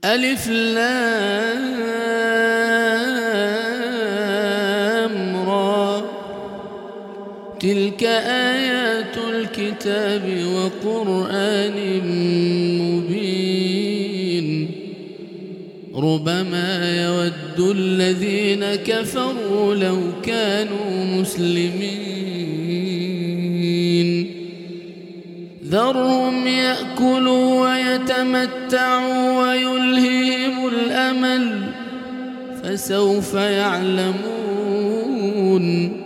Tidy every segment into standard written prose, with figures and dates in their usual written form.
ألف لام را تلك آيات الكتاب وقرآن مبين ربما يود الذين كفروا لو كانوا مسلمين ذرهم يأكلوا ويتمتعوا ويلههم الأمل فسوف يعلمون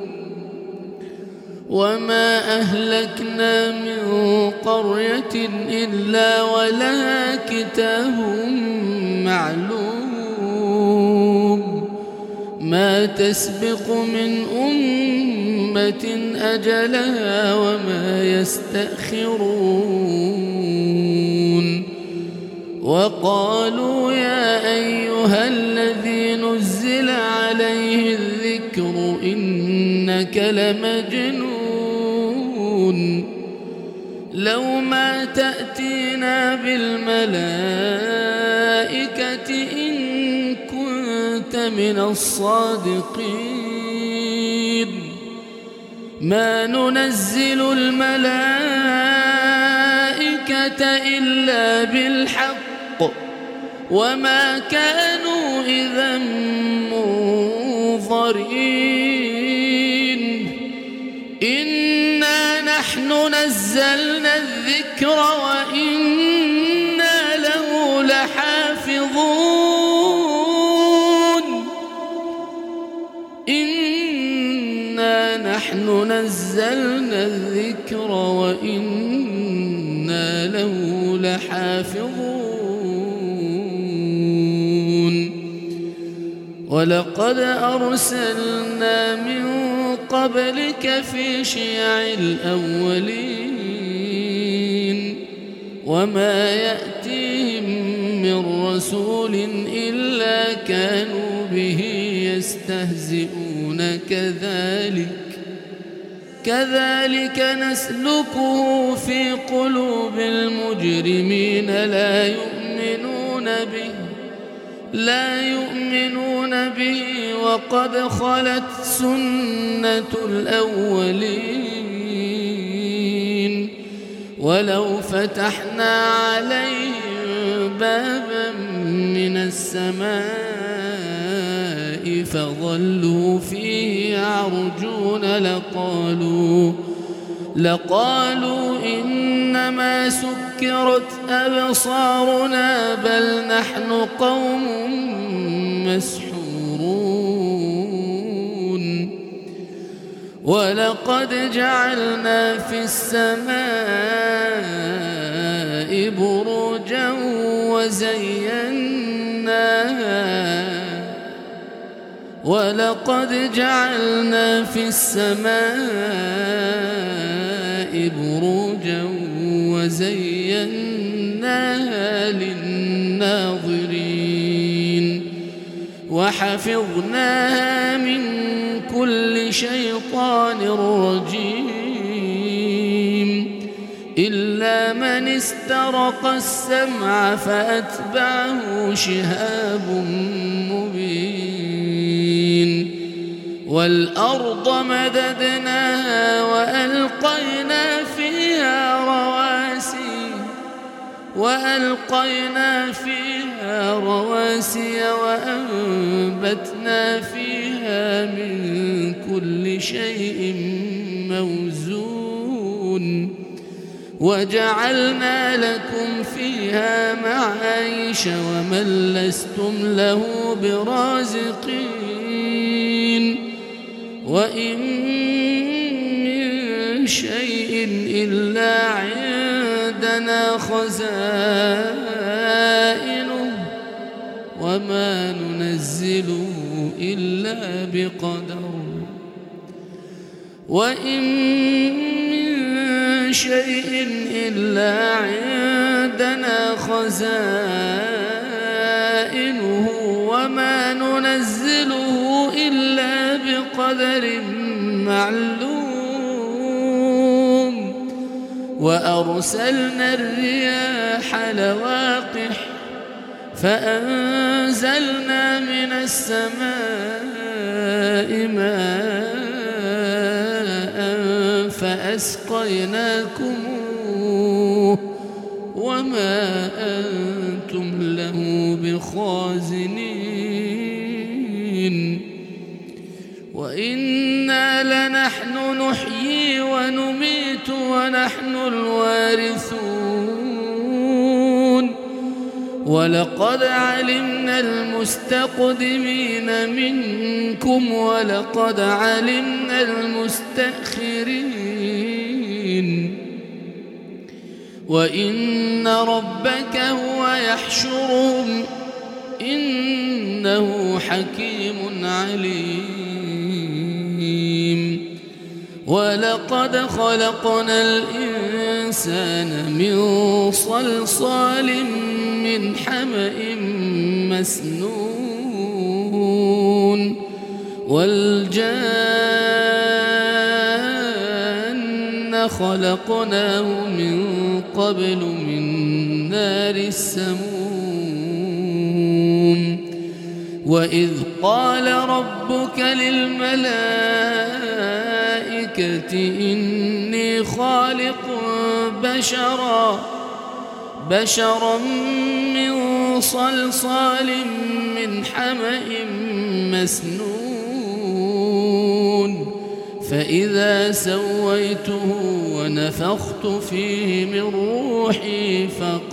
وما أهلكنا من قرية إلا ولها كتاب معلوم ما تسبق من أمة أجلها وما يستأخرون وقالوا يا أيها الذي نزل عليه الذكر إنك لمجنون لو ما تأتينا بالملائكة إن كنت من الصادقين ما ننزل الملائكة إلا بالحق وما كانوا إذا منظرين إنا نحن نزلنا الذكر وإنا له لحافظون إنا نحن نزلنا الذكر وإنا له لحافظون ولقد أرسلنا من قبلك في شيع الأولين وما يأتيهم من رسول إلا كانوا به يستهزئون كذلك نسلكه في قلوب المجرمين لا يؤمنون به وقد خلت سنة الأولين ولو فتحنا عليهم بابا من السماء فظلوا فيه يعرجون لقالوا إنما سكرت أبصارنا بل نحن قوم مسحورون ولقد جعلنا في السماء بروجا وزيناها للناظرين وحفظناها من كل شيطان رجيم إلا من استرق السمع فأتبعه شهاب مبين والأرض مددناها وألقينا فيها رواسي وأنبتنا فيها من كل شيء موزون وجعلنا لكم فيها معايش ومن لستم له برازقين وإن من شيء إلا عندنا خزائنه وما ننزله إلا بقدر وإن من شيء إلا عندنا خزائنه وما ننزله إلا بقدر معلوم وأرسلنا الرياح لواقح فأنزلنا من السماء ماء فأسقيناكموه وما أنتم له بخازنين وإنا لنحن نحيي ونميت ونحن الوارثون ولقد علمنا المستقدمين منكم ولقد علمنا المستأخرين وإن ربك هو يحشرهم إنه حكيم عليم ولقد خلقنا الإنسان من صلصال من حمأ مسنون والجان خلقناه من قبل من نار السموم وإذ قال ربك للملائكة إني خالق بشرا من صلصال من حمأ مسنون فإذا سويته ونفخت فيه من روحي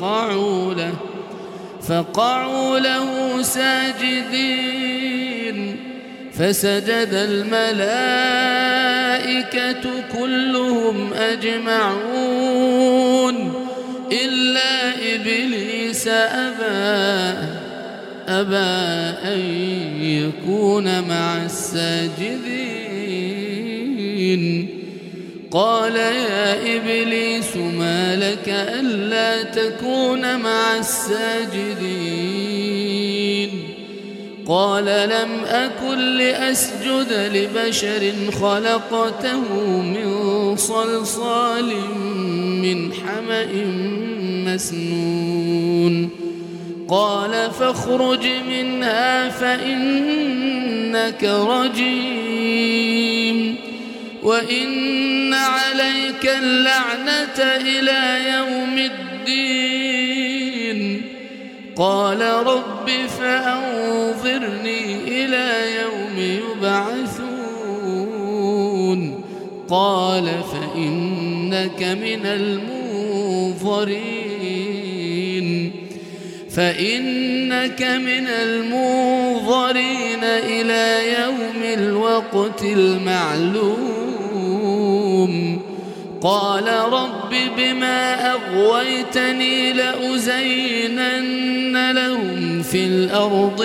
فقعوا له ساجدين فسجد الملائكة كلهم أجمعون إلا إبليس أبى أن يكون مع الساجدين قال يا إبليس ما لك ألا تكون مع الساجدين قال لم أكن لأسجد لبشر خلقته من صلصال من حمأ مسنون قال فاخرج منها فإنك رجيم وإن عليك اللعنة إلى يوم الدين قال رب فأنظرني إلى يوم يبعثون قال فإنك من المنظرين إلى يوم الوقت المعلوم قال رب بما أغويتني لأزينن لهم في الأرض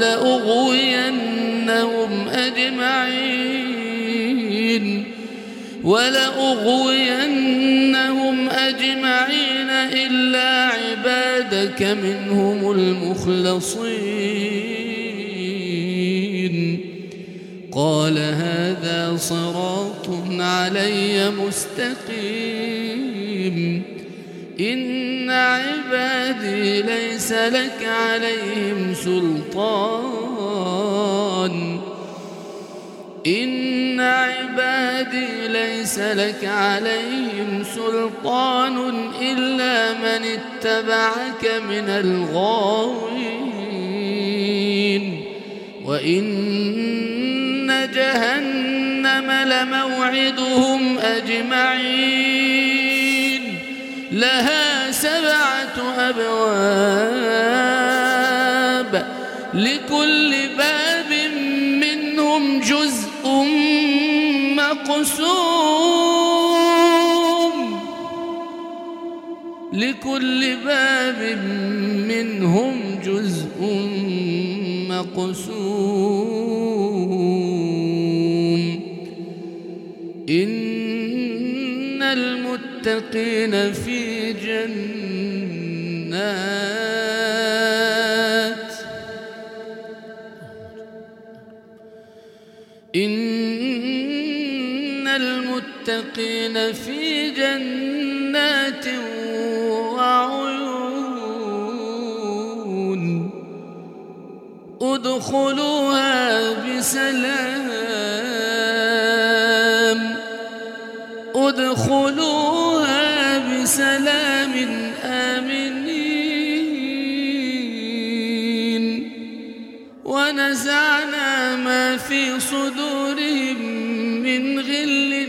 ولأغوينهم أجمعين إلا عبادك منهم المخلصين قال هذا صراط علي مستقيم إن عبادي ليس لك عليهم سلطان إلا من اتبعك من الغاوين وإن جهنم لموعدهم أجمعين لها 7 أبواب لكل باب منهم جزء مقسوم إن المتقين في جنات وعيون ادخلوها بسلام آمنين. ونزعنا ما في صدورهم من غل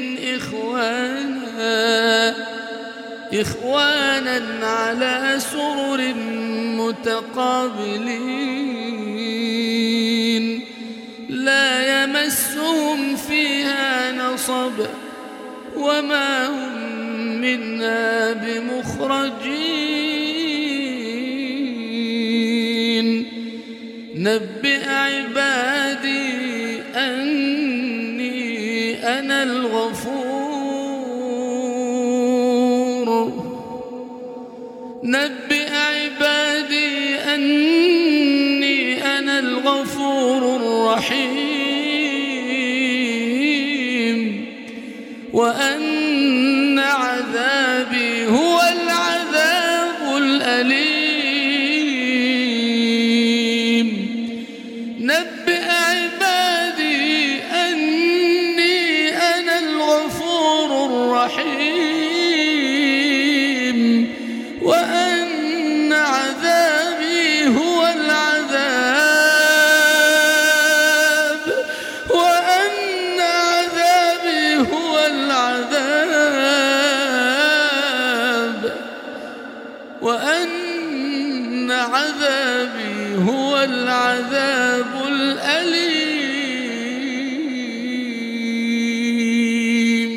إخوانا على سرر متقابلين لا يمسهم فيها نصب وما هم منها بمخرجين. نبئ عبادي أني أنا الغفور الرحيم وأن عذابي هو العذاب الأليم. نبئ عبادي أني أنا الغفور الرحيم وأن عذابي هو العذاب الأليم.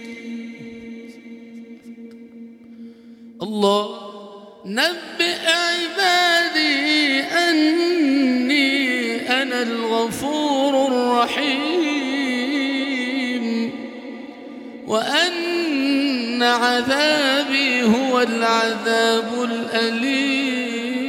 الله. نبئ عبادي أني أنا الغفور الرحيم وأن عذابي هو العذاب الأليم.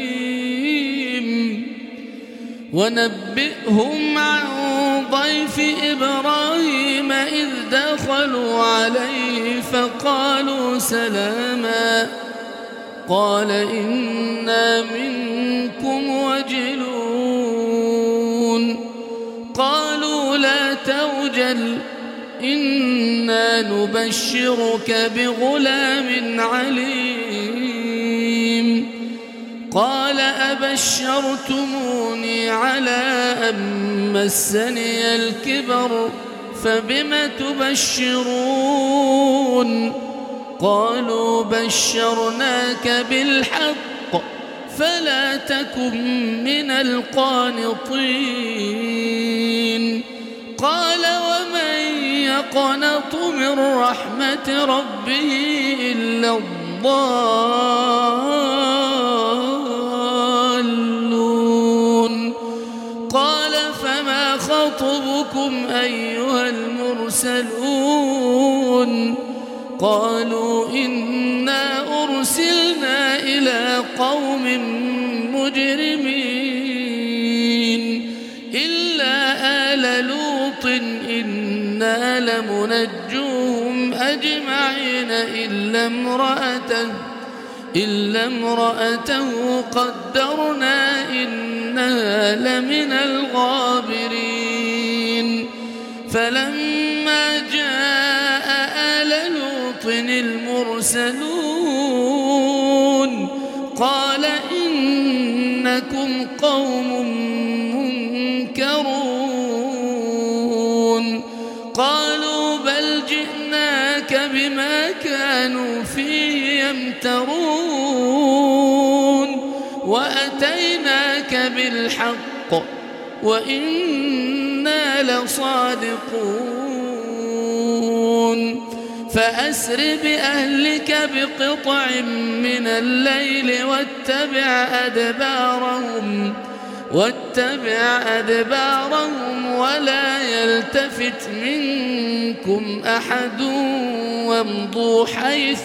ونبئهم عن ضيف إبراهيم إذ دخلوا عليه فقالوا سلاما قال إنا منكم وجلون. قالوا لا توجل إنا نبشرك بغلام عليم. قال أبشرتموني على أن مسني الكبر فبم تبشرون. قالوا بشرناك بالحق فلا تكن من القانطين. قال ومن يقنط من رحمة ربه إلا الضالون. قال فما خطبكم أيها المرسلون. قالوا إنا أرسلنا إلى قوم مجرمين إلا آل لوط إنا لمنجوهم أجمعين إلا امرأته قدرنا إنها لمن الغابرين. فلما جاء آل لوط المرسلون قال إنكم قوم منكرون. قالوا بل جئناك بما كانوا فيه يمترون وأتيناك بالحق وإنا لصادقون. فأسر بأهلك بقطع من الليل واتبع أدبارهم ولا يلتفت منكم أحد وامضوا حيث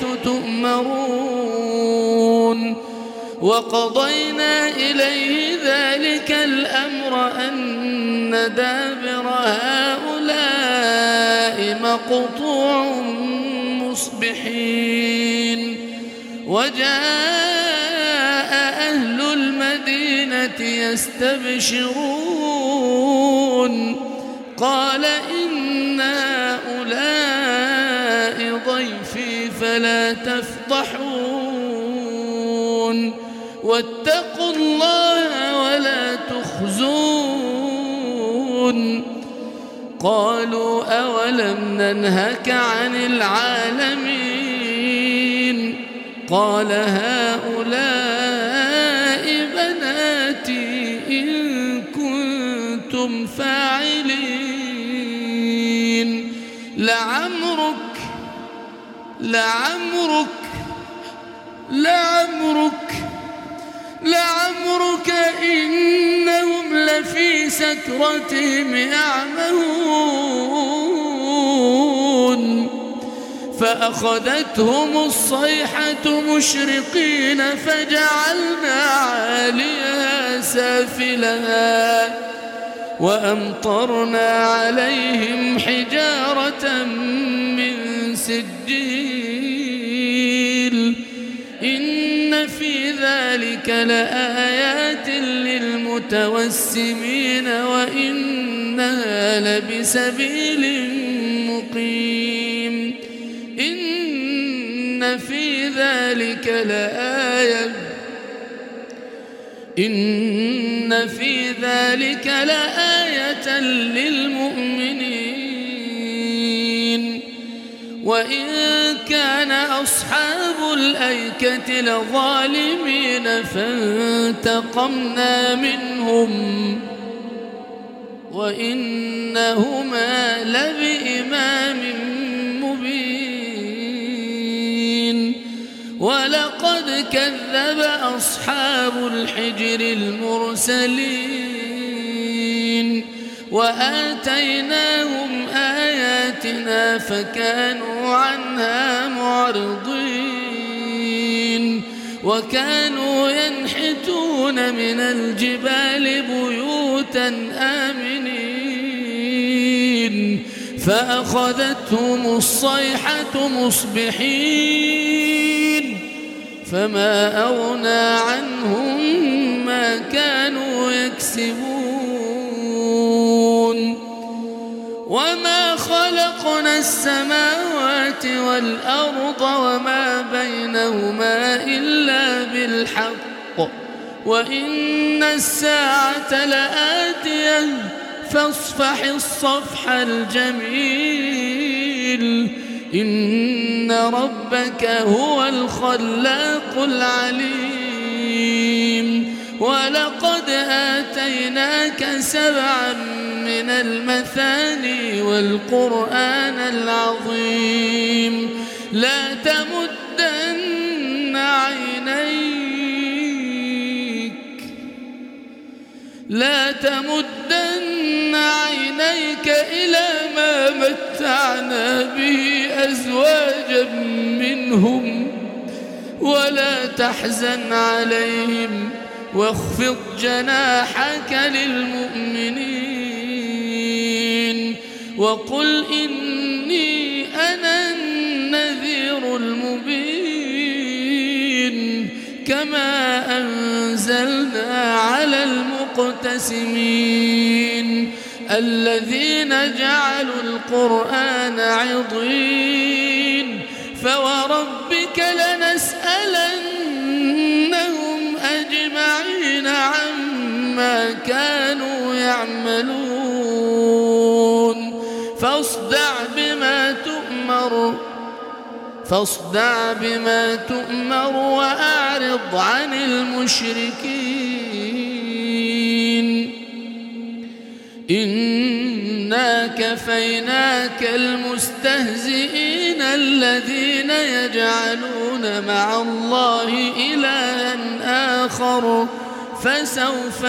تؤمرون. وقضينا إليه ذلك الأمر أن دابر هؤلاء مقطوع مصبحين. وجاء أهل المدينة يستبشرون قال إن هؤلاء ضيفي فلا تفضحون واتقوا الله ولا تخزون قالوا أولم ننهك عن العالمين قال هؤلاء بناتي إن كنتم فاعلين لعمرك إنهم لفي سكرتهم يعمهون فأخذتهم الصيحة مشرقين فجعلنا عاليها سافلها وأمطرنا عليهم حجارة من سجيل إن في ذلك لآيات للمتوسمين وإنها لبسبيل مقيم إن في ذلك لآية للمؤمنين وإن كان أصحاب الأيكة لظالمين فانتقمنا منهم وإنهما لبإمام مبين ولقد كذب أصحاب الحجر المرسلين وآتيناهم آياتنا فكانوا عنها معرضين وكانوا ينحتون من الجبال بيوتا آمنين فأخذتهم الصيحة مصبحين فما أغنى عنهم ما كانوا يكسبون وما خلقنا السماوات والأرض وما بينهما إلا بالحق وإن الساعة لآتية فاصفح الصفح الجميل إن ربك هو الخلاق العليم ولقد آتيناك 7 من المثاني والقرآن العظيم لا تمدن عينيك إلى ما متعنا به أزواجا منهم ولا تحزن عليهم واخفض جناحك للمؤمنين وقل إني أنا النذير المبين كما أنزلنا على المقتسمين الذين جعلوا القرآن عضين فوربك لنسألنهم أجمعين عما كانوا يعملون فاصدع بما تؤمر وأعرض عن المشركين إنا كفيناك المستهزئين الذين يجعلون مع الله إلها آخر فسوف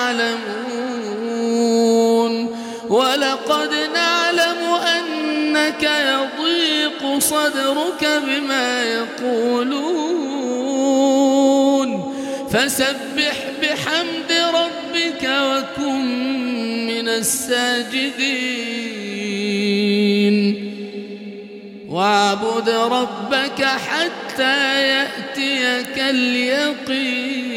يعلمون ولقد نعلم أنك يضيق صدرك بما يقولون فسبح بحمد ربك وكن من الساجدين واعبد ربك حتى يأتيك اليقين